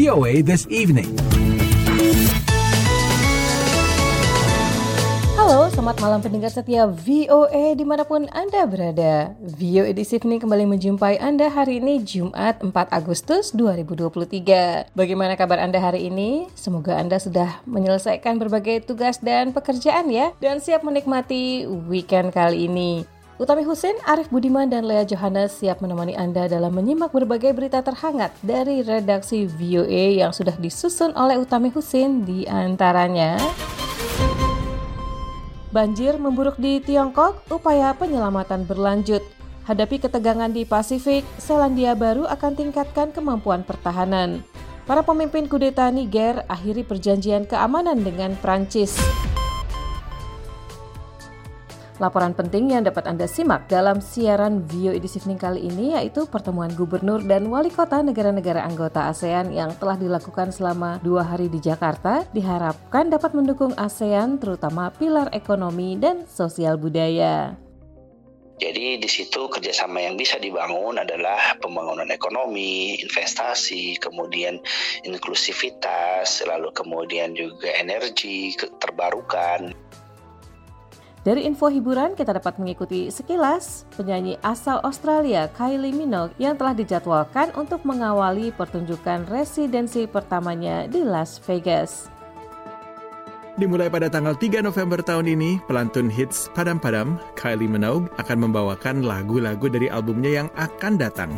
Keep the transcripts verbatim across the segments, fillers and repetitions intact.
O A This Evening. Halo, selamat malam pendengar setia V O A dimanapun Anda berada. V O A This Evening kembali menjumpai Anda hari ini Jumat empat Agustus dua ribu dua puluh tiga. Bagaimana kabar Anda hari ini? Semoga Anda sudah menyelesaikan berbagai tugas dan pekerjaan ya, dan siap menikmati weekend kali ini. Utami Husin, Arif Budiman, dan Lea Johannes siap menemani Anda dalam menyimak berbagai berita terhangat dari redaksi V O A yang sudah disusun oleh Utami Husin, di antaranya banjir memburuk di Tiongkok, upaya penyelamatan berlanjut. Hadapi ketegangan di Pasifik, Selandia Baru akan tingkatkan kemampuan pertahanan. Para pemimpin kudeta Niger akhiri perjanjian keamanan dengan Prancis. Laporan penting yang dapat Anda simak dalam siaran V O A This Evening kali ini yaitu pertemuan gubernur dan wali kota negara-negara anggota ASEAN yang telah dilakukan selama dua hari di Jakarta diharapkan dapat mendukung ASEAN terutama pilar ekonomi dan sosial budaya. Jadi di situ kerjasama yang bisa dibangun adalah pembangunan ekonomi, investasi, kemudian inklusivitas, lalu kemudian juga energi terbarukan. Dari info hiburan, kita dapat mengikuti sekilas penyanyi asal Australia Kylie Minogue yang telah dijadwalkan untuk mengawali pertunjukan residensi pertamanya di Las Vegas. Dimulai pada tanggal tiga November tahun ini, pelantun hits Padam Padam, Kylie Minogue akan membawakan lagu-lagu dari albumnya yang akan datang.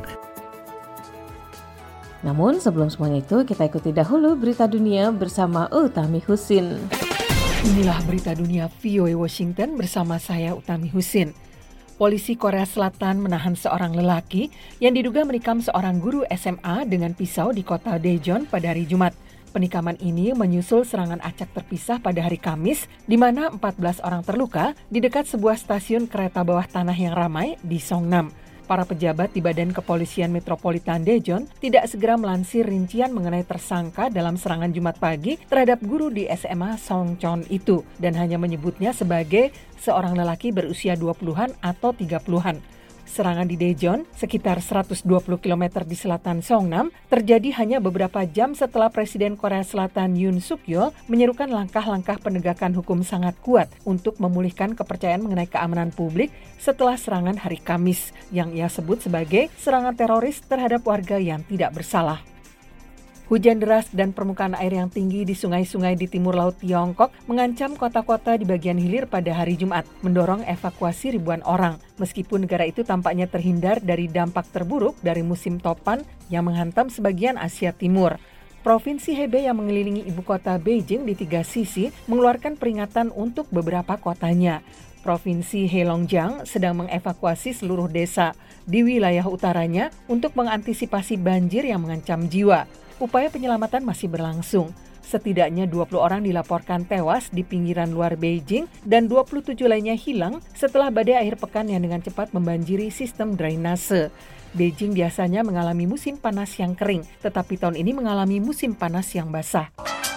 Namun sebelum semuanya itu, kita ikuti dahulu berita dunia bersama Utami Husin. Inilah berita dunia V O A Washington bersama saya Utami Husin. Polisi Korea Selatan menahan seorang lelaki yang diduga menikam seorang guru S M A dengan pisau di kota Daejeon pada hari Jumat. Penikaman ini menyusul serangan acak terpisah pada hari Kamis, di mana empat belas orang terluka di dekat sebuah stasiun kereta bawah tanah yang ramai di Songnam. Para pejabat di Badan Kepolisian Metropolitan Daejeon tidak segera melansir rincian mengenai tersangka dalam serangan Jumat pagi terhadap guru di S M A Songcheon itu dan hanya menyebutnya sebagai seorang lelaki berusia dua puluhan atau tiga puluhan. Serangan di Daejeon, sekitar seratus dua puluh kilometer di selatan Songnam, terjadi hanya beberapa jam setelah Presiden Korea Selatan Yoon Suk Yeol menyerukan langkah-langkah penegakan hukum sangat kuat untuk memulihkan kepercayaan mengenai keamanan publik setelah serangan hari Kamis, yang ia sebut sebagai serangan teroris terhadap warga yang tidak bersalah. Hujan deras dan permukaan air yang tinggi di sungai-sungai di timur laut Tiongkok mengancam kota-kota di bagian hilir pada hari Jumat, mendorong evakuasi ribuan orang. Meskipun negara itu tampaknya terhindar dari dampak terburuk dari musim topan yang menghantam sebagian Asia Timur. Provinsi Hebei yang mengelilingi ibu kota Beijing di tiga sisi mengeluarkan peringatan untuk beberapa kotanya. Provinsi Heilongjiang sedang mengevakuasi seluruh desa di wilayah utaranya untuk mengantisipasi banjir yang mengancam jiwa. Upaya penyelamatan masih berlangsung. Setidaknya dua puluh orang dilaporkan tewas di pinggiran luar Beijing dan dua puluh tujuh lainnya hilang setelah badai akhir pekan yang dengan cepat membanjiri sistem drainase. Beijing biasanya mengalami musim panas yang kering, tetapi tahun ini mengalami musim panas yang basah.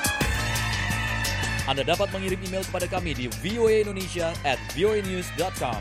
Anda dapat mengirim email kepada kami di v o a indonesia at v o a news dot com.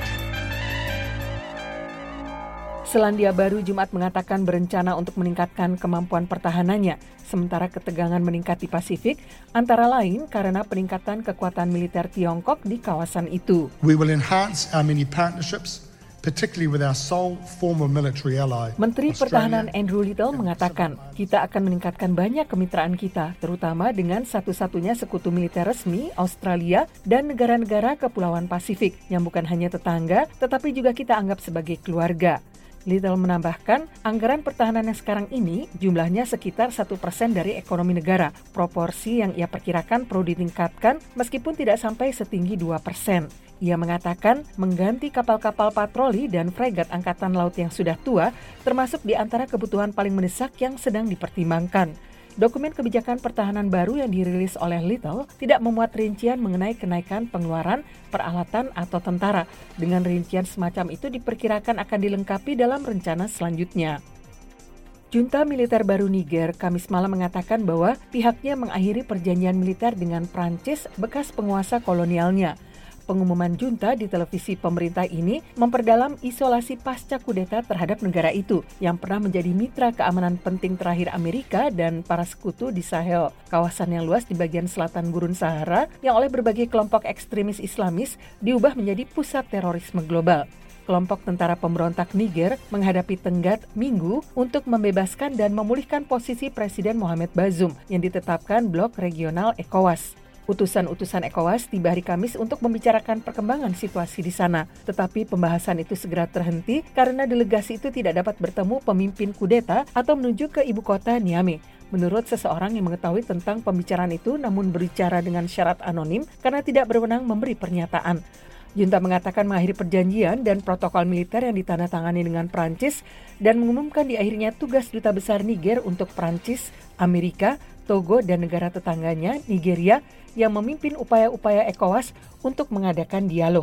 Selandia Baru Jumat mengatakan berencana untuk meningkatkan kemampuan pertahanannya, sementara ketegangan meningkat di Pasifik, antara lain karena peningkatan kekuatan militer Tiongkok di kawasan itu. We will enhance our many partnerships, particularly with our sole former military ally. Menteri Pertahanan Andrew Little mengatakan, kita akan meningkatkan banyak kemitraan kita, terutama dengan satu-satunya sekutu militer resmi, Australia, dan negara-negara Kepulauan Pasifik, yang bukan hanya tetangga, tetapi juga kita anggap sebagai keluarga. Little menambahkan, anggaran pertahanan yang sekarang ini jumlahnya sekitar satu persen dari ekonomi negara, proporsi yang ia perkirakan perlu ditingkatkan meskipun tidak sampai setinggi dua persen. Ia mengatakan mengganti kapal-kapal patroli dan fregat angkatan laut yang sudah tua termasuk di antara kebutuhan paling mendesak yang sedang dipertimbangkan. Dokumen kebijakan pertahanan baru yang dirilis oleh Little tidak memuat rincian mengenai kenaikan pengeluaran, peralatan, atau tentara. Dengan rincian semacam itu diperkirakan akan dilengkapi dalam rencana selanjutnya. Junta militer baru Niger Kamis malam mengatakan bahwa pihaknya mengakhiri perjanjian militer dengan Prancis bekas penguasa kolonialnya. Pengumuman junta di televisi pemerintah ini memperdalam isolasi pasca kudeta terhadap negara itu yang pernah menjadi mitra keamanan penting terakhir Amerika dan para sekutu di Sahel, kawasan yang luas di bagian selatan Gurun Sahara yang oleh berbagai kelompok ekstremis Islamis diubah menjadi pusat terorisme global. Kelompok tentara pemberontak Niger menghadapi tenggat Minggu untuk membebaskan dan memulihkan posisi Presiden Mohamed Bazoum yang ditetapkan blok regional ECOWAS. Utusan-utusan ECOWAS tiba hari Kamis untuk membicarakan perkembangan situasi di sana. Tetapi pembahasan itu segera terhenti karena delegasi itu tidak dapat bertemu pemimpin kudeta atau menuju ke ibu kota Niamey. Menurut seseorang yang mengetahui tentang pembicaraan itu namun berbicara dengan syarat anonim karena tidak berwenang memberi pernyataan. Junta mengatakan mengakhiri perjanjian dan protokol militer yang ditandatangani dengan Prancis dan mengumumkan di akhirnya tugas Duta Besar Niger untuk Prancis, Amerika, Togo dan negara tetangganya, Nigeria, yang memimpin upaya-upaya ECOWAS untuk mengadakan dialog.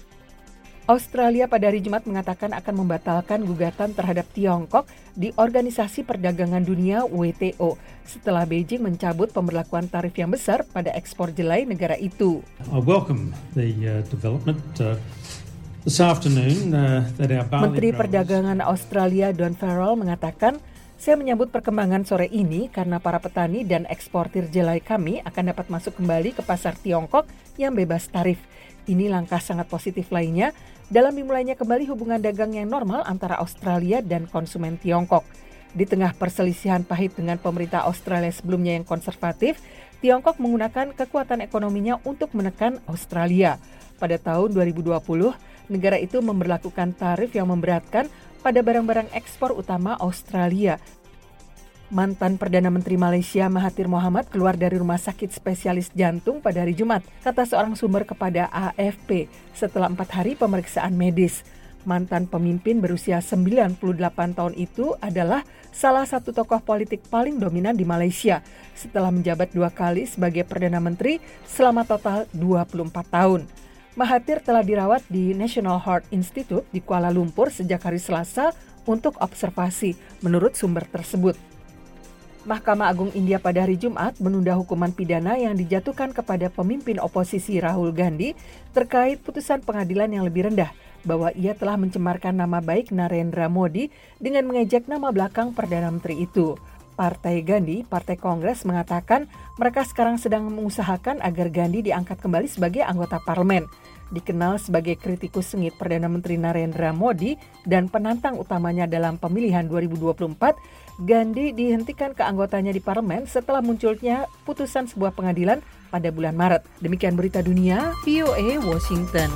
Australia pada hari Jumat mengatakan akan membatalkan gugatan terhadap Tiongkok di Organisasi Perdagangan Dunia W T O setelah Beijing mencabut pemberlakuan tarif yang besar pada ekspor jelai negara itu. I welcome the uh, development uh, this afternoon uh, that our barley Menteri growers... Perdagangan Australia Don Farrell mengatakan, "Saya menyambut perkembangan sore ini karena para petani dan eksportir jelai kami akan dapat masuk kembali ke pasar Tiongkok yang bebas tarif. Ini langkah sangat positif lainnya dalam dimulainya kembali hubungan dagang yang normal antara Australia dan konsumen Tiongkok. Di tengah perselisihan pahit dengan pemerintah Australia sebelumnya yang konservatif, Tiongkok menggunakan kekuatan ekonominya untuk menekan Australia. Pada tahun dua ribu dua puluh, negara itu memberlakukan tarif yang memberatkan pada barang-barang ekspor utama Australia. Mantan Perdana Menteri Malaysia Mahathir Mohamad keluar dari rumah sakit spesialis jantung pada hari Jumat, kata seorang sumber kepada A F P, setelah empat hari pemeriksaan medis. Mantan pemimpin berusia sembilan puluh delapan tahun itu adalah salah satu tokoh politik paling dominan di Malaysia setelah menjabat dua kali sebagai Perdana Menteri selama total dua puluh empat tahun. Mahathir telah dirawat di National Heart Institute di Kuala Lumpur sejak hari Selasa untuk observasi, menurut sumber tersebut. Mahkamah Agung India pada hari Jumat menunda hukuman pidana yang dijatuhkan kepada pemimpin oposisi Rahul Gandhi terkait putusan pengadilan yang lebih rendah bahwa ia telah mencemarkan nama baik Narendra Modi dengan mengejek nama belakang Perdana Menteri itu. Partai Gandhi, Partai Kongres, mengatakan mereka sekarang sedang mengusahakan agar Gandhi diangkat kembali sebagai anggota parlemen. Dikenal sebagai kritikus sengit Perdana Menteri Narendra Modi dan penantang utamanya dalam pemilihan dua ribu dua puluh empat, Gandhi dihentikan keanggotaannya di parlemen setelah munculnya putusan sebuah pengadilan pada bulan Maret. Demikian berita dunia, V O A Washington.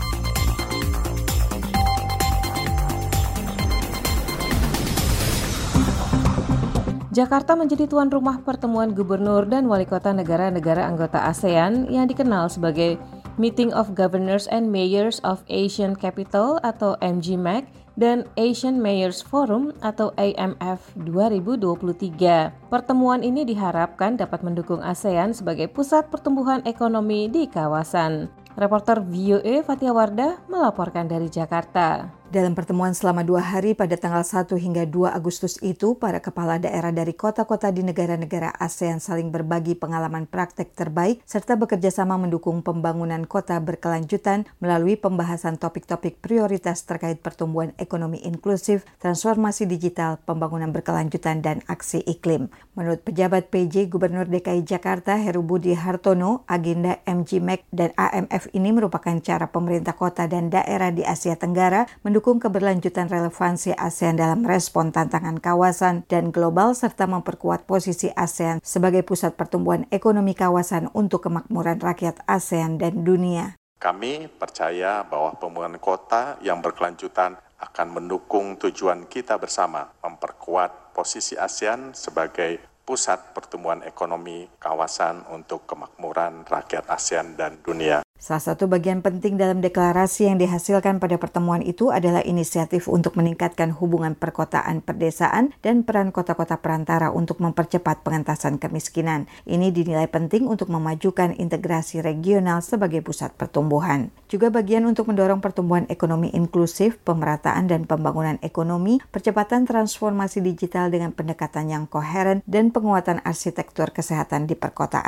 Jakarta menjadi tuan rumah pertemuan gubernur dan wali kota negara-negara anggota ASEAN yang dikenal sebagai Meeting of Governors and Mayors of Asian Capital atau M G M A C dan Asian Mayors Forum atau A M F dua ribu dua puluh tiga. Pertemuan ini diharapkan dapat mendukung ASEAN sebagai pusat pertumbuhan ekonomi di kawasan. Reporter V O A Fatia Wardah melaporkan dari Jakarta. Dalam pertemuan selama dua hari pada tanggal satu hingga dua Agustus itu, para kepala daerah dari kota-kota di negara-negara ASEAN saling berbagi pengalaman praktek terbaik serta bekerja sama mendukung pembangunan kota berkelanjutan melalui pembahasan topik-topik prioritas terkait pertumbuhan ekonomi inklusif, transformasi digital, pembangunan berkelanjutan, dan aksi iklim. Menurut pejabat P J Gubernur D K I Jakarta Heru Budi Hartono, agenda M G M A C dan A M F ini merupakan cara pemerintah kota dan daerah di Asia Tenggara mendukung keberlanjutan relevansi ASEAN dalam respon tantangan kawasan dan global serta memperkuat posisi ASEAN sebagai pusat pertumbuhan ekonomi kawasan untuk kemakmuran rakyat ASEAN dan dunia. Kami percaya bahwa pembangunan kota yang berkelanjutan akan mendukung tujuan kita bersama memperkuat posisi ASEAN sebagai pusat pertumbuhan ekonomi kawasan untuk kemakmuran rakyat ASEAN dan dunia. Salah satu bagian penting dalam deklarasi yang dihasilkan pada pertemuan itu adalah inisiatif untuk meningkatkan hubungan perkotaan perdesaan dan peran kota-kota perantara untuk mempercepat pengentasan kemiskinan. Ini dinilai penting untuk memajukan integrasi regional sebagai pusat pertumbuhan. Juga bagian untuk mendorong pertumbuhan ekonomi inklusif, pemerataan dan pembangunan ekonomi, percepatan transformasi digital dengan pendekatan yang koheren, dan penguatan arsitektur kesehatan di perkotaan.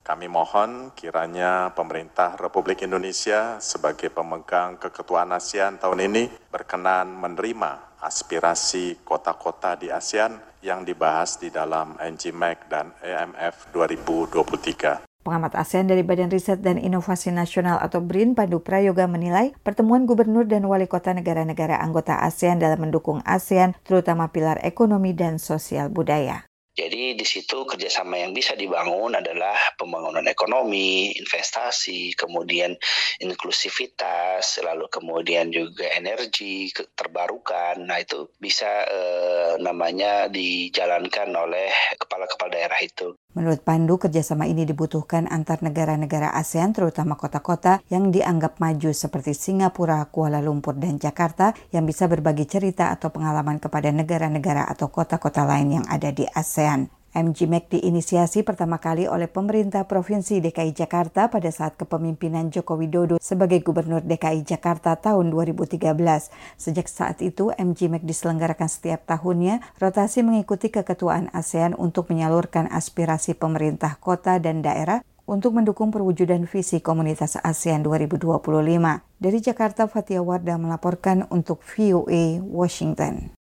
Kami mohon kiranya pemerintah Republik Indonesia sebagai pemegang keketuaan ASEAN tahun ini berkenan menerima aspirasi kota-kota di ASEAN yang dibahas di dalam N G M E C dan E M F dua ribu dua puluh tiga. Pengamat ASEAN dari Badan Riset dan Inovasi Nasional atau B R I N, Pandu Prayoga menilai pertemuan gubernur dan wali kota negara-negara anggota ASEAN dalam mendukung ASEAN, terutama pilar ekonomi dan sosial budaya. Jadi di situ kerjasama yang bisa dibangun adalah pembangunan ekonomi, investasi, kemudian inklusivitas, lalu kemudian juga energi terbarukan. Nah itu bisa eh, namanya dijalankan oleh kepala-kepala daerah itu. Menurut Pandu, kerjasama ini dibutuhkan antar negara-negara ASEAN, terutama kota-kota yang dianggap maju seperti Singapura, Kuala Lumpur, dan Jakarta yang bisa berbagi cerita atau pengalaman kepada negara-negara atau kota-kota lain yang ada di ASEAN. M G M E C diinisiasi pertama kali oleh pemerintah Provinsi D K I Jakarta pada saat kepemimpinan Joko Widodo sebagai Gubernur D K I Jakarta tahun dua ribu tiga belas. Sejak saat itu, M G M E C diselenggarakan setiap tahunnya, rotasi mengikuti keketuaan ASEAN untuk menyalurkan aspirasi pemerintah kota dan daerah untuk mendukung perwujudan visi komunitas ASEAN dua ribu dua puluh lima. Dari Jakarta, Fatia Wardah melaporkan untuk V O A Washington.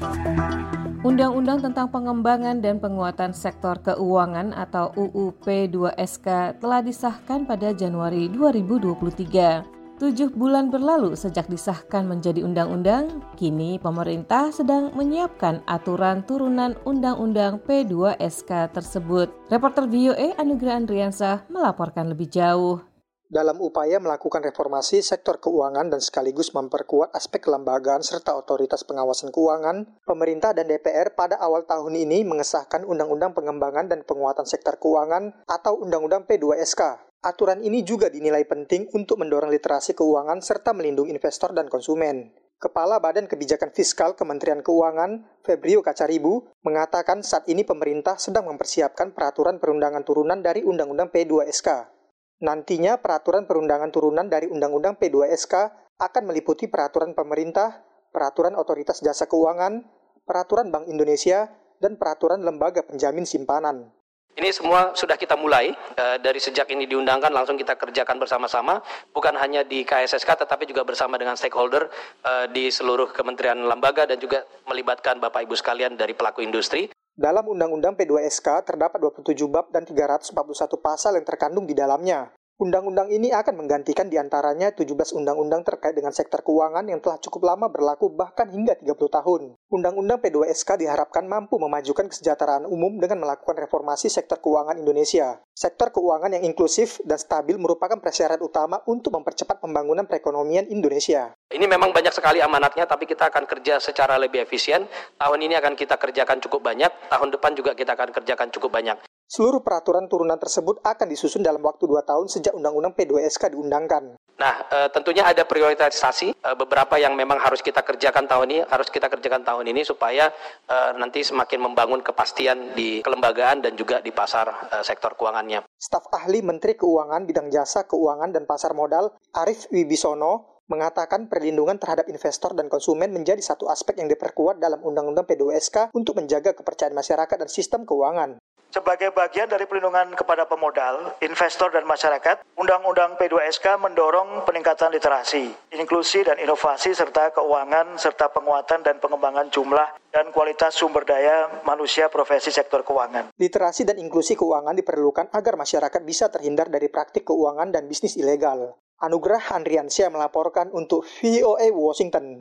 Undang-Undang tentang Pengembangan dan Penguatan Sektor Keuangan atau U U P dua S K telah disahkan pada Januari dua ribu dua puluh tiga. Tujuh bulan berlalu sejak disahkan menjadi undang-undang, kini pemerintah sedang menyiapkan aturan turunan Undang-Undang P dua S K tersebut. Reporter V O A Anugrah Andriansah melaporkan lebih jauh. Dalam upaya melakukan reformasi sektor keuangan dan sekaligus memperkuat aspek kelembagaan serta otoritas pengawasan keuangan, pemerintah dan D P R pada awal tahun ini mengesahkan Undang-Undang Pengembangan dan Penguatan Sektor Keuangan atau Undang-Undang P dua S K. Aturan ini juga dinilai penting untuk mendorong literasi keuangan serta melindungi investor dan konsumen. Kepala Badan Kebijakan Fiskal Kementerian Keuangan, Febrio Kacaribu, mengatakan saat ini pemerintah sedang mempersiapkan peraturan perundangan turunan dari Undang-Undang P dua S K. Nantinya peraturan perundangan turunan dari Undang-Undang P dua S K akan meliputi peraturan pemerintah, peraturan otoritas jasa keuangan, peraturan Bank Indonesia, dan peraturan lembaga penjamin simpanan. Ini semua sudah kita mulai, e, dari sejak ini diundangkan langsung kita kerjakan bersama-sama, bukan hanya di K S S K tetapi juga bersama dengan stakeholder e, di seluruh kementerian lembaga dan juga melibatkan Bapak Ibu sekalian dari pelaku industri. Dalam Undang-Undang P dua S K terdapat dua puluh tujuh bab dan tiga ratus empat puluh satu pasal yang terkandung di dalamnya. Undang-undang ini akan menggantikan diantaranya tujuh belas undang-undang terkait dengan sektor keuangan yang telah cukup lama berlaku bahkan hingga tiga puluh tahun. Undang-Undang P dua S K diharapkan mampu memajukan kesejahteraan umum dengan melakukan reformasi sektor keuangan Indonesia. Sektor keuangan yang inklusif dan stabil merupakan prasyarat utama untuk mempercepat pembangunan perekonomian Indonesia. Ini memang banyak sekali amanatnya, tapi kita akan kerja secara lebih efisien. Tahun ini akan kita kerjakan cukup banyak, tahun depan juga kita akan kerjakan cukup banyak. Seluruh peraturan turunan tersebut akan disusun dalam waktu dua tahun sejak Undang-Undang P dua S K diundangkan. Nah, e, tentunya ada prioritasasi, e, beberapa yang memang harus kita kerjakan tahun ini, harus kita kerjakan tahun ini supaya e, nanti semakin membangun kepastian di kelembagaan dan juga di pasar e, sektor keuangannya. Staf ahli Menteri Keuangan Bidang Jasa Keuangan dan Pasar Modal, Arief Wibisono, mengatakan perlindungan terhadap investor dan konsumen menjadi satu aspek yang diperkuat dalam Undang-Undang P dua S K untuk menjaga kepercayaan masyarakat dan sistem keuangan. Sebagai bagian dari perlindungan kepada pemodal, investor dan masyarakat, Undang-Undang P dua S K mendorong peningkatan literasi, inklusi dan inovasi serta keuangan serta penguatan dan pengembangan jumlah dan kualitas sumber daya manusia profesi sektor keuangan. Literasi dan inklusi keuangan diperlukan agar masyarakat bisa terhindar dari praktik keuangan dan bisnis ilegal. Anugrah Andriansyah melaporkan untuk V O A Washington.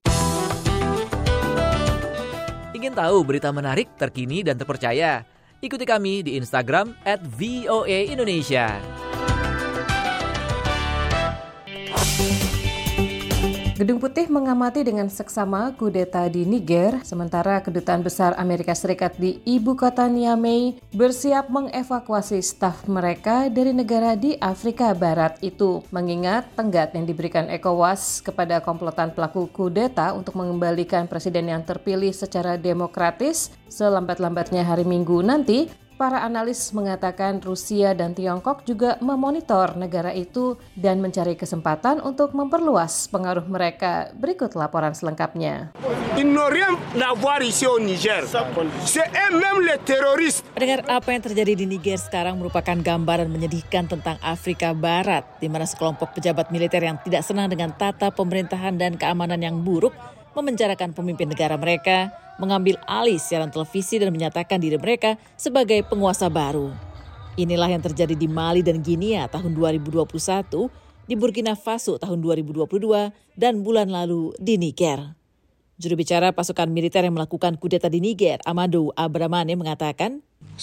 Ingin tahu berita menarik, terkini, dan terpercaya? Ikuti kami di Instagram at V O A Indonesia. Gedung Putih mengamati dengan seksama kudeta di Niger, sementara Kedutaan Besar Amerika Serikat di ibu kota Niamey bersiap mengevakuasi staf mereka dari negara di Afrika Barat itu, mengingat tenggat yang diberikan ECOWAS kepada komplotan pelaku kudeta untuk mengembalikan presiden yang terpilih secara demokratis selambat-lambatnya hari Minggu nanti. para analis mengatakan Rusia dan Tiongkok juga memonitor negara itu dan mencari kesempatan untuk memperluas pengaruh mereka. Berikut laporan selengkapnya. Pendengar, apa yang terjadi di Niger sekarang merupakan gambaran menyedihkan tentang Afrika Barat, di mana sekelompok pejabat militer yang tidak senang dengan tata pemerintahan dan keamanan yang buruk memenjarakan pemimpin negara mereka, mengambil alih siaran televisi dan menyatakan diri mereka sebagai penguasa baru. Inilah yang terjadi di Mali dan Guinea tahun dua ribu dua puluh satu, di Burkina Faso tahun dua ribu dua puluh dua, dan bulan lalu di Niger. Juru bicara pasukan militer yang melakukan kudeta di Niger, Amadou Abramane, mengatakan,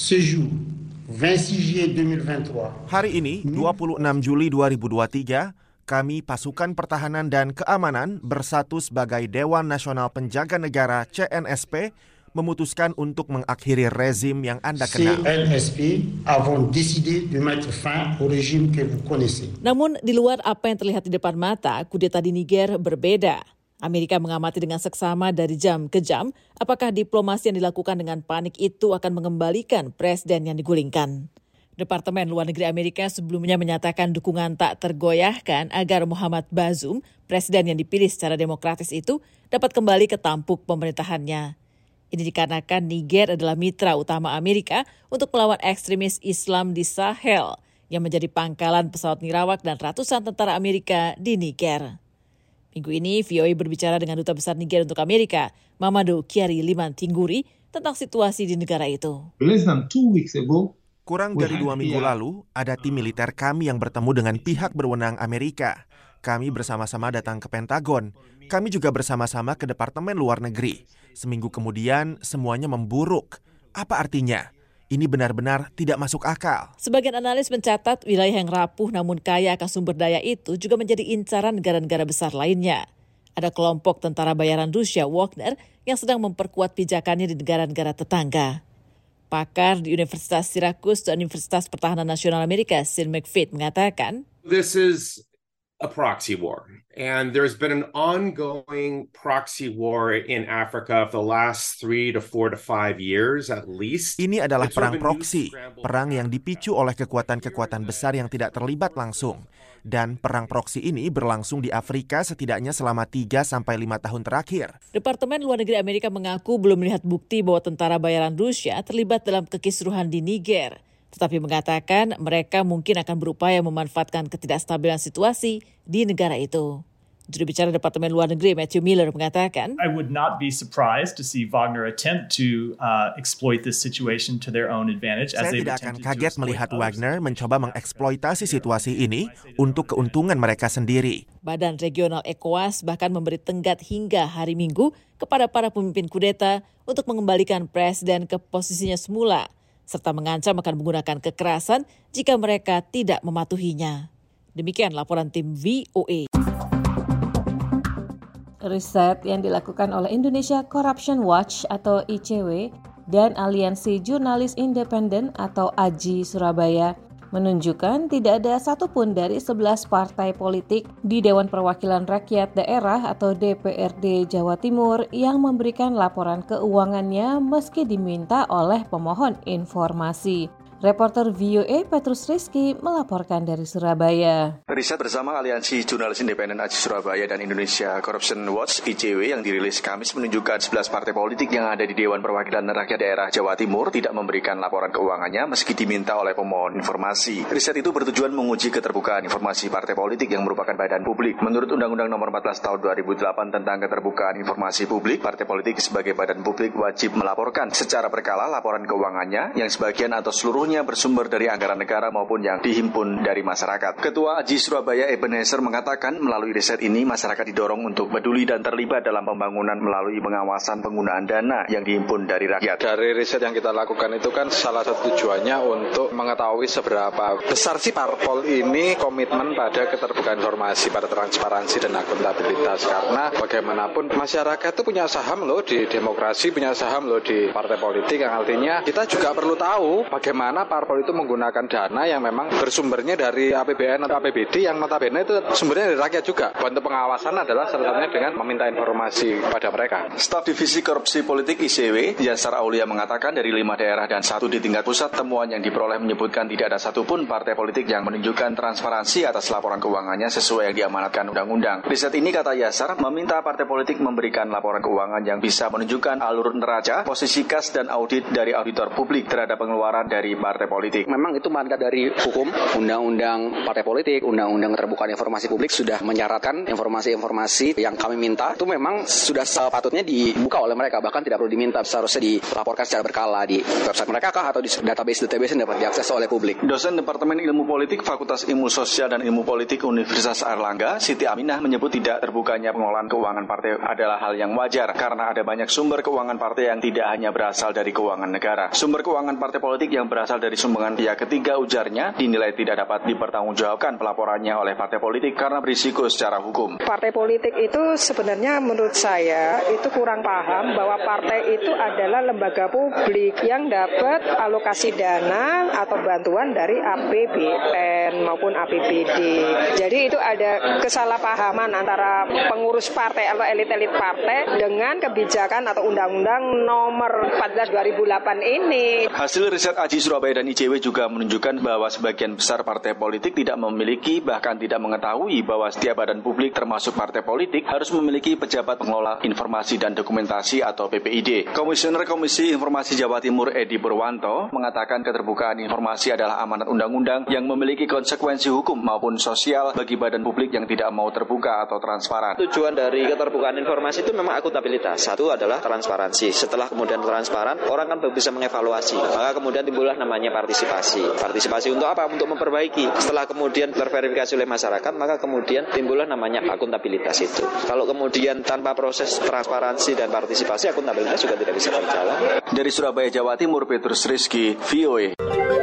hari ini, dua puluh enam Juli dua ribu dua puluh tiga, kami Pasukan Pertahanan dan Keamanan bersatu sebagai Dewan Nasional Penjaga Negara C N S P memutuskan untuk mengakhiri rezim yang Anda kenal. C N S P avons décidé de mettre fin au régime que vous connaissez. Namun di luar apa yang terlihat di depan mata, kudeta di Niger berbeda. Amerika mengamati dengan seksama dari jam ke jam apakah diplomasi yang dilakukan dengan panik itu akan mengembalikan presiden yang digulingkan. Departemen Luar Negeri Amerika sebelumnya menyatakan dukungan tak tergoyahkan agar Muhammad Bazoum, presiden yang dipilih secara demokratis itu, dapat kembali ke tampuk pemerintahannya. Ini dikarenakan Niger adalah mitra utama Amerika untuk melawan ekstremis Islam di Sahel, yang menjadi pangkalan pesawat nirawak dan ratusan tentara Amerika di Niger. Minggu ini, V O A berbicara dengan Duta Besar Niger untuk Amerika, Mamadou Kiari Liman Tingguri, tentang situasi di negara itu. Less than two weeks ago, Kurang dari dua minggu lalu, ada tim militer kami yang bertemu dengan pihak berwenang Amerika. Kami bersama-sama datang ke Pentagon. Kami juga bersama-sama ke Departemen Luar Negeri. Seminggu kemudian, semuanya memburuk. Apa artinya? Ini benar-benar tidak masuk akal. Sebagian analis mencatat wilayah yang rapuh namun kaya akan sumber daya itu juga menjadi incaran negara-negara besar lainnya. Ada kelompok tentara bayaran Rusia, Wagner, yang sedang memperkuat pijakannya di negara-negara tetangga. Pakar di Universitas Syracuse dan Universitas Pertahanan Nasional Amerika, Sean McFate, mengatakan, This is a proxy war, and there's been an ongoing proxy war in Africa for the last three to four to five years at least. Ini adalah perang proksi, perang yang dipicu oleh kekuatan-kekuatan besar yang tidak terlibat langsung. Dan perang proksi ini berlangsung di Afrika setidaknya selama tiga sampai lima tahun terakhir. Departemen Luar Negeri Amerika mengaku belum melihat bukti bahwa tentara bayaran Rusia terlibat dalam kekisruhan di Niger, tetapi mengatakan mereka mungkin akan berupaya memanfaatkan ketidakstabilan situasi di negara itu. Juru bicara Departemen Luar Negeri Matthew Miller mengatakan, I would not be surprised to see Wagner attempt to uh, exploit this situation to their own advantage. Saya tidak akan kaget melihat Wagner mencoba mengeksploitasi situasi ini untuk keuntungan mereka sendiri. Badan Regional ECOWAS bahkan memberi tenggat hingga hari Minggu kepada para pemimpin kudeta untuk mengembalikan presiden ke posisinya semula, serta mengancam akan menggunakan kekerasan jika mereka tidak mematuhinya. Demikian laporan tim V O A. Riset yang dilakukan oleh Indonesia Corruption Watch atau I C W dan Aliansi Jurnalis Independen atau A J I Surabaya menunjukkan tidak ada satupun dari sebelas partai politik di Dewan Perwakilan Rakyat Daerah atau D P R D Jawa Timur yang memberikan laporan keuangannya meski diminta oleh pemohon informasi. Reporter V O A Petrus Rizky melaporkan dari Surabaya. Riset bersama Aliansi Jurnalis Independen A J I Surabaya dan Indonesia Corruption Watch I C W yang dirilis Kamis menunjukkan sebelas partai politik yang ada di Dewan Perwakilan Rakyat Daerah Jawa Timur tidak memberikan laporan keuangannya meski diminta oleh pemohon informasi. Riset itu bertujuan menguji keterbukaan informasi partai politik yang merupakan badan publik. Menurut Undang-Undang Nomor empat belas Tahun dua ribu delapan tentang keterbukaan informasi publik, partai politik sebagai badan publik wajib melaporkan secara berkala laporan keuangannya yang sebagian atau seluruhnya bersumber dari anggaran negara maupun yang dihimpun dari masyarakat. Ketua A J I Surabaya Ebenezer mengatakan melalui riset ini masyarakat didorong untuk peduli dan terlibat dalam pembangunan melalui pengawasan penggunaan dana yang dihimpun dari rakyat. Dari riset yang kita lakukan itu kan salah satu tujuannya untuk mengetahui seberapa besar sih parpol ini komitmen pada keterbukaan informasi, pada transparansi dan akuntabilitas. Karena bagaimanapun masyarakat itu punya saham loh di demokrasi, punya saham loh di partai politik, yang artinya kita juga perlu tahu bagaimana bagaimana parpol itu menggunakan dana yang memang bersumbernya dari A P B N atau A P B D yang notabene itu sumbernya dari rakyat juga. Bentuk pengawasan adalah salah satunya dengan meminta informasi pada mereka. Staf Divisi Korupsi Politik I C W, Yasar Aulia mengatakan dari lima daerah dan satu di tingkat pusat, temuan yang diperoleh menyebutkan tidak ada satupun partai politik yang menunjukkan transparansi atas laporan keuangannya sesuai yang diamanatkan undang-undang. Riset ini, kata Yasar, meminta partai politik memberikan laporan keuangan yang bisa menunjukkan alur neraca, posisi kas dan audit dari auditor publik terhadap pengeluaran dari partai politik. Memang itu mandat dari hukum, undang-undang partai politik, undang-undang keterbukaan informasi publik sudah menyaratkan informasi-informasi yang kami minta itu memang sudah sepatutnya dibuka oleh mereka, bahkan tidak perlu diminta, seharusnya dilaporkan secara berkala di website mereka kah atau di database-database yang dapat diakses oleh publik. Dosen Departemen Ilmu Politik Fakultas Ilmu Sosial dan Ilmu Politik Universitas Airlangga, Siti Aminah, menyebut tidak terbukanya pengelolaan keuangan partai adalah hal yang wajar karena ada banyak sumber keuangan partai yang tidak hanya berasal dari keuangan negara. Sumber keuangan partai politik yang berasal dari sumbangan pihak ketiga, ujarnya, dinilai tidak dapat dipertanggungjawabkan pelaporannya oleh partai politik karena berisiko secara hukum. Partai politik itu sebenarnya menurut saya itu kurang paham bahwa partai itu adalah lembaga publik yang dapat alokasi dana atau bantuan dari A P B N maupun A P B D. Jadi itu ada kesalahpahaman antara pengurus partai atau elit-elit partai dengan kebijakan atau undang-undang nomor empat belas dua ribu delapan ini. Hasil riset A J I Surabaya dan I C W juga menunjukkan bahwa sebagian besar partai politik tidak memiliki, bahkan tidak mengetahui bahwa setiap badan publik termasuk partai politik harus memiliki pejabat pengelola informasi dan dokumentasi atau P P I D. Komisioner Komisi Informasi Jawa Timur Edi Purwanto mengatakan keterbukaan informasi adalah amanat undang-undang yang memiliki konsekuensi hukum maupun sosial bagi badan publik yang tidak mau terbuka atau transparan. Tujuan dari keterbukaan informasi itu memang akuntabilitas. Satu adalah transparansi. Setelah kemudian transparan, orang kan bisa mengevaluasi. Maka kemudian timbullah namanya partisipasi. Partisipasi untuk apa? Untuk memperbaiki. Setelah kemudian terverifikasi oleh masyarakat, maka kemudian timbullah namanya akuntabilitas itu. Kalau kemudian tanpa proses transparansi dan partisipasi, akuntabilitas juga tidak bisa berjalan. Dari Surabaya, Jawa Timur, Petrus Rizky, V O A.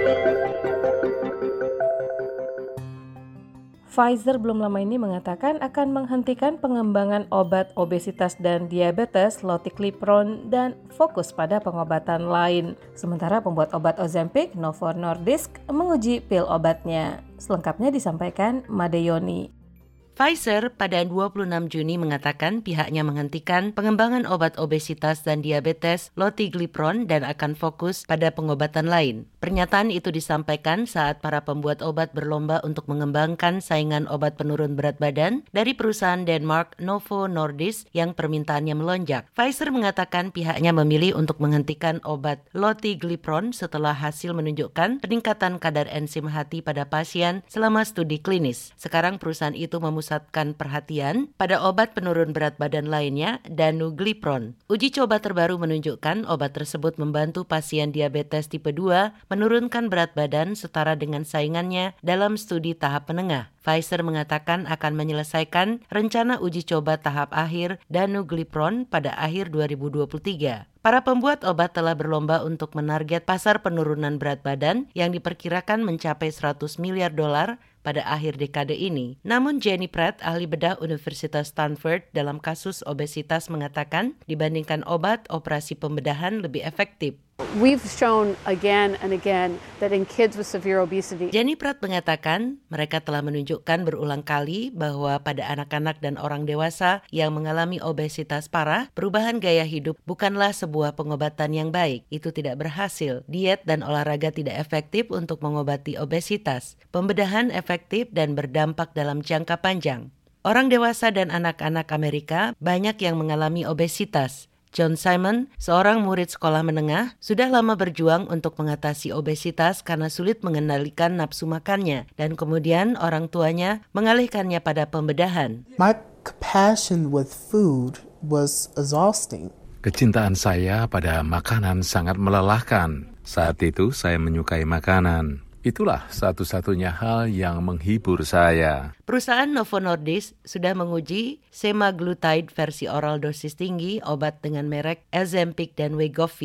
Pfizer belum lama ini mengatakan akan menghentikan pengembangan obat obesitas dan diabetes lotiglipron dan fokus pada pengobatan lain. Sementara pembuat obat Ozempic, Novo Nordisk, menguji pil obatnya. Selengkapnya disampaikan Madeyoni. Pfizer pada dua puluh enam Juni mengatakan pihaknya menghentikan pengembangan obat obesitas dan diabetes lotiglipron dan akan fokus pada pengobatan lain. Pernyataan itu disampaikan saat para pembuat obat berlomba untuk mengembangkan saingan obat penurun berat badan dari perusahaan Denmark Novo Nordisk yang permintaannya melonjak. Pfizer mengatakan pihaknya memilih untuk menghentikan obat lotiglipron setelah hasil menunjukkan peningkatan kadar enzim hati pada pasien selama studi klinis. Sekarang perusahaan itu memusatkan perhatian pada obat penurun berat badan lainnya, danuglipron. Uji coba terbaru menunjukkan obat tersebut membantu pasien diabetes tipe dua menurunkan berat badan setara dengan saingannya dalam studi tahap menengah. Pfizer mengatakan akan menyelesaikan rencana uji coba tahap akhir danuglipron pada akhir dua ribu dua puluh tiga. Para pembuat obat telah berlomba untuk menarget pasar penurunan berat badan yang diperkirakan mencapai seratus miliar dolar pada akhir dekade ini. Namun Jenny Pratt, ahli bedah Universitas Stanford dalam kasus obesitas mengatakan dibandingkan obat, operasi pembedahan lebih efektif. We've shown again and again that in kids with severe obesity. Jenny Pratt mengatakan mereka telah menunjukkan berulang kali bahwa pada anak-anak dan orang dewasa yang mengalami obesitas parah, perubahan gaya hidup bukanlah sebuah pengobatan yang baik. Itu tidak berhasil. Diet dan olahraga tidak efektif untuk mengobati obesitas. Pembedahan efektif dan berdampak dalam jangka panjang. Orang dewasa dan anak-anak Amerika banyak yang mengalami obesitas. John Simon, seorang murid sekolah menengah, sudah lama berjuang untuk mengatasi obesitas karena sulit mengendalikan nafsu makannya dan kemudian orang tuanya mengalihkannya pada pembedahan. My passion with food was exhausting. Kecintaan saya pada makanan sangat melelahkan. Saat itu saya menyukai makanan. Itulah satu-satunya hal yang menghibur saya. Perusahaan Novo Nordisk sudah menguji semaglutide versi oral dosis tinggi obat dengan merek Ozempic dan Wegovy.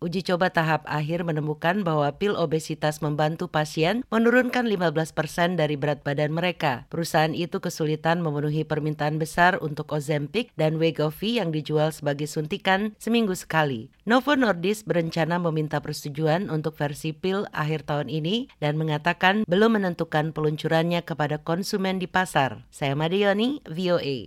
Uji coba tahap akhir menemukan bahwa pil obesitas membantu pasien menurunkan lima belas persen dari berat badan mereka. Perusahaan itu kesulitan memenuhi permintaan besar untuk Ozempic dan Wegovy yang dijual sebagai suntikan seminggu sekali. Novo Nordisk berencana meminta persetujuan untuk versi pil akhir tahun ini dan mengatakan belum menentukan peluncurannya kepada konsumen di pasar. Saya Madioni, V O A.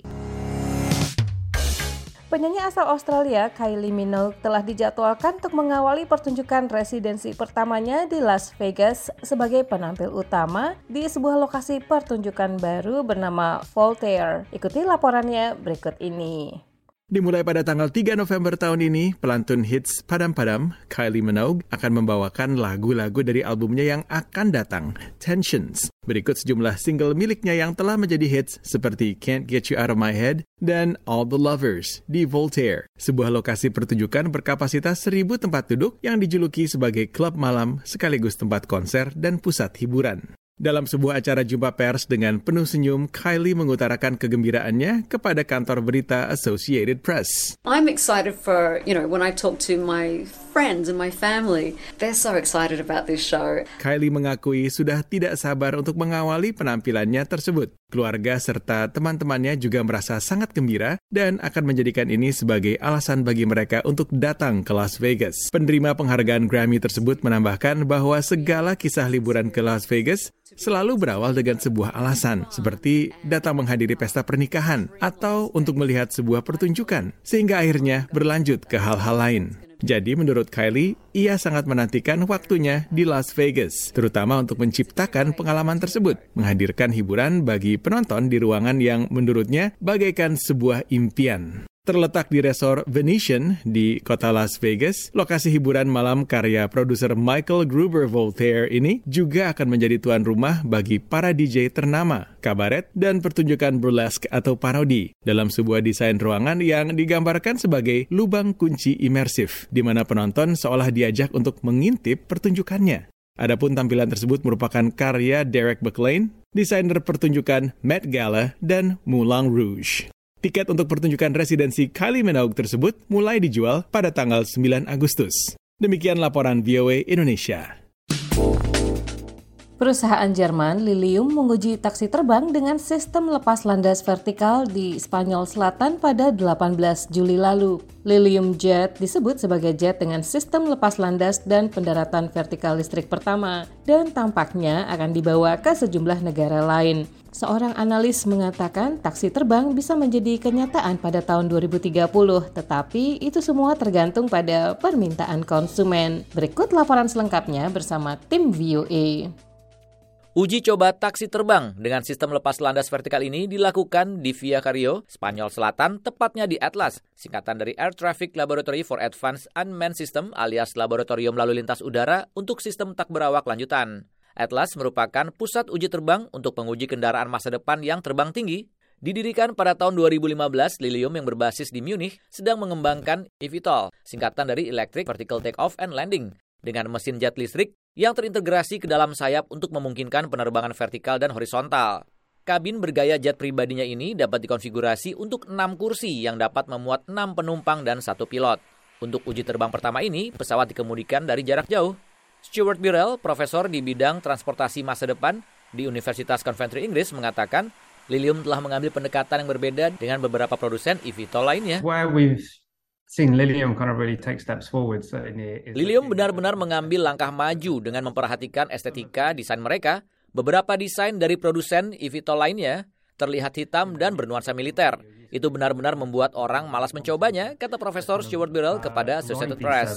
Penyanyi asal Australia Kylie Minogue telah dijadwalkan untuk mengawali pertunjukan residensi pertamanya di Las Vegas sebagai penampil utama di sebuah lokasi pertunjukan baru bernama Voltaire. Ikuti laporannya berikut ini. Dimulai pada tanggal tiga November tahun ini, pelantun hits Padam Padam, Kylie Minogue, akan membawakan lagu-lagu dari albumnya yang akan datang, Tensions. Berikut sejumlah single miliknya yang telah menjadi hits seperti Can't Get You Out of My Head dan All the Lovers di Voltaire, sebuah lokasi pertunjukan berkapasitas seribu tempat duduk yang dijuluki sebagai klub malam sekaligus tempat konser dan pusat hiburan. Dalam sebuah acara jumpa pers dengan penuh senyum, Kylie mengutarakan kegembiraannya kepada kantor berita Associated Press. I'm excited for, you know, when I talk to my friends and my family, they're so excited about this show. Kylie mengakui sudah tidak sabar untuk mengawali penampilannya tersebut. Keluarga serta teman-temannya juga merasa sangat gembira dan akan menjadikan ini sebagai alasan bagi mereka untuk datang ke Las Vegas. Penerima penghargaan Grammy tersebut menambahkan bahwa segala kisah liburan ke Las Vegas selalu berawal dengan sebuah alasan, seperti datang menghadiri pesta pernikahan atau untuk melihat sebuah pertunjukan, sehingga akhirnya berlanjut ke hal-hal lain. Jadi menurut Kylie, ia sangat menantikan waktunya di Las Vegas, terutama untuk menciptakan pengalaman tersebut, menghadirkan hiburan bagi penonton di ruangan yang menurutnya bagaikan sebuah impian. Terletak di resort Venetian di kota Las Vegas, lokasi hiburan malam karya produser Michael Gruber Voltaire ini juga akan menjadi tuan rumah bagi para D J ternama, kabaret, dan pertunjukan burlesque atau parodi dalam sebuah desain ruangan yang digambarkan sebagai lubang kunci imersif, di mana penonton seolah diajak untuk mengintip pertunjukannya. Adapun tampilan tersebut merupakan karya Derek McLean, desainer pertunjukan Met Gala dan Moulin Rouge. Tiket untuk pertunjukan residensi Kylie Minogue tersebut mulai dijual pada tanggal sembilan Agustus. Demikian laporan V O A Indonesia. Perusahaan Jerman Lilium menguji taksi terbang dengan sistem lepas landas vertikal di Spanyol Selatan pada delapan belas Juli lalu. Lilium Jet disebut sebagai jet dengan sistem lepas landas dan pendaratan vertikal listrik pertama dan tampaknya akan dibawa ke sejumlah negara lain. Seorang analis mengatakan taksi terbang bisa menjadi kenyataan pada tahun dua ribu tiga puluh, tetapi itu semua tergantung pada permintaan konsumen. Berikut laporan selengkapnya bersama tim V O A. Uji coba taksi terbang dengan sistem lepas landas vertikal ini dilakukan di Via Carrillo, Spanyol Selatan, tepatnya di Atlas, singkatan dari Air Traffic Laboratory for Advanced Unmanned System alias Laboratorium Lalu Lintas Udara untuk sistem tak berawak lanjutan. Atlas merupakan pusat uji terbang untuk penguji kendaraan masa depan yang terbang tinggi. Didirikan pada tahun dua ribu lima belas, Lilium yang berbasis di Munich sedang mengembangkan E V T O L, singkatan dari Electric Vertical Takeoff and Landing, dengan mesin jet listrik yang terintegrasi ke dalam sayap untuk memungkinkan penerbangan vertikal dan horizontal. Kabin bergaya jet pribadinya ini dapat dikonfigurasi untuk enam kursi yang dapat memuat enam penumpang dan satu pilot. Untuk uji terbang pertama ini, pesawat dikemudikan dari jarak jauh. Stuart Birrell, profesor di bidang transportasi masa depan di Universitas Coventry Inggris, mengatakan Lilium telah mengambil pendekatan yang berbeda dengan beberapa produsen E V T O L lainnya. Where we've seen Lilium kind of really take steps forward, certainly is Lilium benar-benar mengambil langkah maju dengan memperhatikan estetika desain mereka. Beberapa desain dari produsen E V T O L lainnya terlihat hitam dan bernuansa militer. Itu benar-benar membuat orang malas mencobanya, kata Profesor Stuart Birrell kepada Associated Press.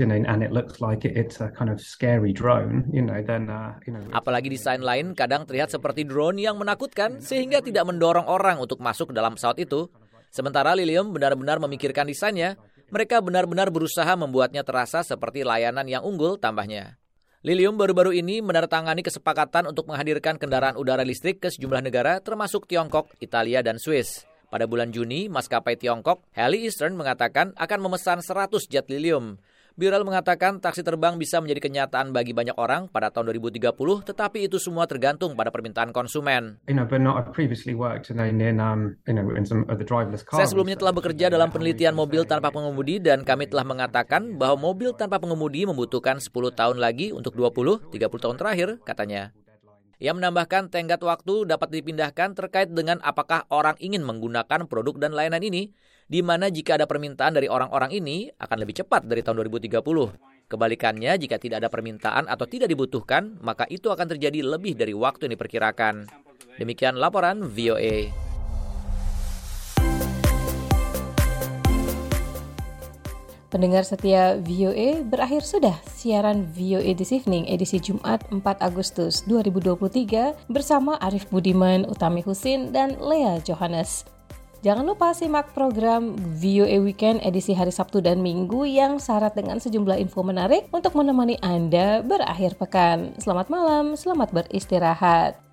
Apalagi desain lain kadang terlihat seperti drone yang menakutkan sehingga tidak mendorong orang untuk masuk dalam pesawat itu. Sementara Lilium benar-benar memikirkan desainnya, mereka benar-benar berusaha membuatnya terasa seperti layanan yang unggul, tambahnya. Lilium baru-baru ini menandatangani kesepakatan untuk menghadirkan kendaraan udara listrik ke sejumlah negara termasuk Tiongkok, Italia, dan Swiss. Pada bulan Juni, maskapai Tiongkok, Heli Eastern mengatakan akan memesan seratus jet Lilium. Birol mengatakan taksi terbang bisa menjadi kenyataan bagi banyak orang pada tahun dua ribu tiga puluh, tetapi itu semua tergantung pada permintaan konsumen. You know, but not, I previously worked in, in, um, you know, in some of the driverless cars. Saya sebelumnya telah bekerja dalam penelitian mobil tanpa pengemudi dan kami telah mengatakan bahwa mobil tanpa pengemudi membutuhkan sepuluh tahun lagi untuk dua puluh sampai tiga puluh tahun terakhir, katanya. Ia menambahkan tenggat waktu dapat dipindahkan terkait dengan apakah orang ingin menggunakan produk dan layanan ini, di mana jika ada permintaan dari orang-orang ini akan lebih cepat dari tahun dua ribu tiga puluh. Kebalikannya, jika tidak ada permintaan atau tidak dibutuhkan, maka itu akan terjadi lebih dari waktu yang diperkirakan. Demikian laporan V O A. Pendengar setia V O A, berakhir sudah siaran V O A This Evening edisi Jumat empat Agustus dua ribu dua puluh tiga bersama Arif Budiman, Utami Husin, dan Lea Johannes. Jangan lupa simak program V O A Weekend edisi hari Sabtu dan Minggu yang syarat dengan sejumlah info menarik untuk menemani Anda berakhir pekan. Selamat malam, selamat beristirahat.